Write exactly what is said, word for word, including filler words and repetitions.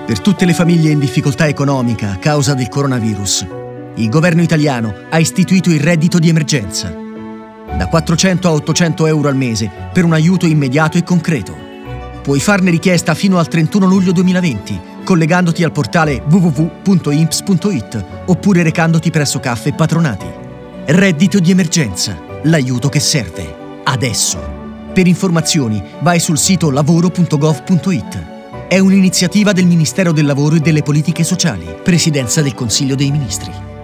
Per tutte le famiglie in difficoltà economica a causa del coronavirus, il governo italiano ha istituito il reddito di emergenza. Da quattrocento a ottocento euro al mese per un aiuto immediato e concreto. Puoi farne richiesta fino al trentuno luglio duemilaventi, collegandoti al portale w w w punto i n p s punto i t oppure recandoti presso Caffe e Patronati. Reddito di emergenza, l'aiuto che serve, adesso. Per informazioni vai sul sito lavoro punto gov punto i t. È un'iniziativa del Ministero del Lavoro e delle Politiche Sociali, Presidenza del Consiglio dei Ministri.